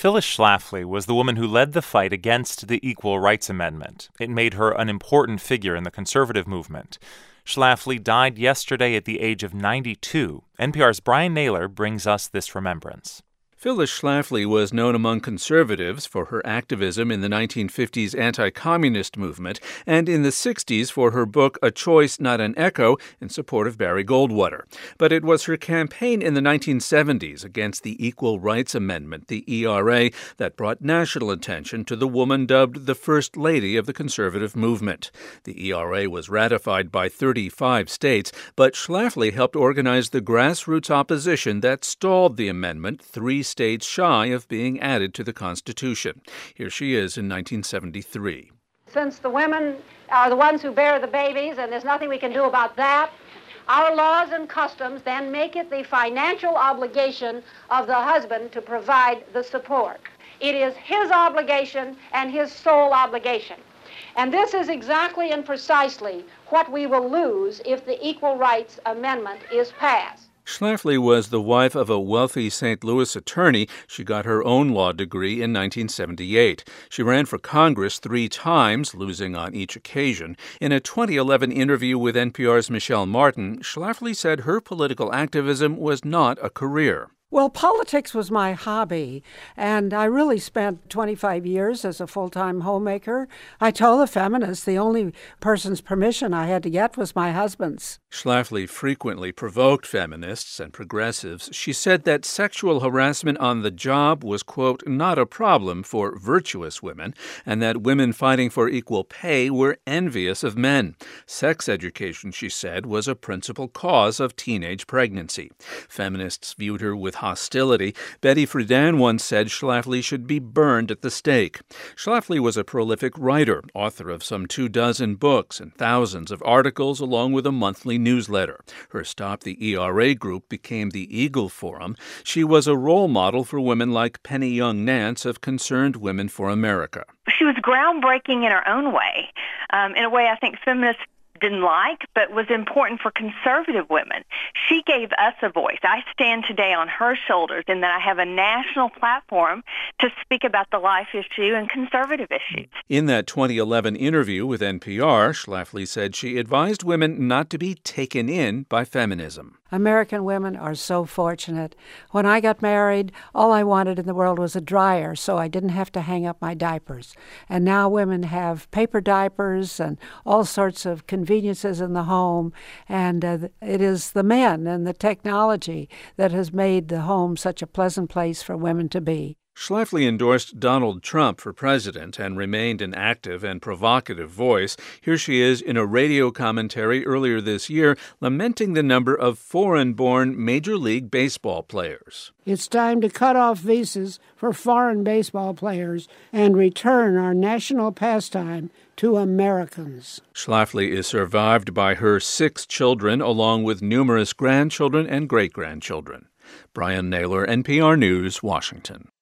Phyllis Schlafly was the woman who led the fight against the Equal Rights Amendment. It made her an important figure in the conservative movement. Schlafly died yesterday at the age of 92. NPR's Brian Naylor brings us this remembrance. Phyllis Schlafly was known among conservatives for her activism in the 1950s anti-communist movement and in the 60s for her book A Choice, Not an Echo, in support of Barry Goldwater. But it was her campaign in the 1970s against the Equal Rights Amendment, the ERA, that brought national attention to the woman dubbed the First Lady of the conservative movement. The ERA was ratified by 35 states, but Schlafly helped organize the grassroots opposition that stalled the amendment 3 states shy of being added to the Constitution. Here she is in 1973. Since the women are the ones who bear the babies, and there's nothing we can do about that, our laws and customs then make it the financial obligation of the husband to provide the support. It is his obligation and his sole obligation. And this is exactly and precisely what we will lose if the Equal Rights Amendment is passed. Schlafly was the wife of a wealthy St. Louis attorney. She got her own law degree in 1978. She ran for Congress 3 times, losing on each occasion. In a 2011 interview with NPR's Michelle Martin, Schlafly said her political activism was not a career. Well, politics was my hobby, and I really spent 25 years as a full-time homemaker. I told the feminists the only person's permission I had to get was my husband's. Schlafly frequently provoked feminists and progressives. She said that sexual harassment on the job was, quote, not a problem for virtuous women, and that women fighting for equal pay were envious of men. Sex education, she said, was a principal cause of teenage pregnancy. Feminists viewed her with hostility. Betty Friedan once said Schlafly should be burned at the stake. Schlafly was a prolific writer, author of some 24 books and thousands of articles, along with a monthly newsletter. Her Stop the ERA group became the Eagle Forum. She was a role model for women like Penny Young Nance of Concerned Women for America. She was groundbreaking in her own way, in a way I think feminists didn't like, but was important for conservative women. She gave us a voice. I stand today on her shoulders in that I have a national platform to speak about the life issue and conservative issues. In that 2011 interview with NPR, Schlafly said she advised women not to be taken in by feminism. American women are so fortunate. When I got married, all I wanted in the world was a dryer, so I didn't have to hang up my diapers. And now women have paper diapers and all sorts of conveniences in the home, and it is the men and the technology that has made the home such a pleasant place for women to be. Schlafly endorsed Donald Trump for president and remained an active and provocative voice. Here she is in a radio commentary earlier this year, lamenting the number of foreign-born Major League Baseball players. It's time to cut off visas for foreign baseball players and return our national pastime to Americans. Schlafly is survived by her 6 children, along with numerous grandchildren and great-grandchildren. Brian Naylor, NPR News, Washington.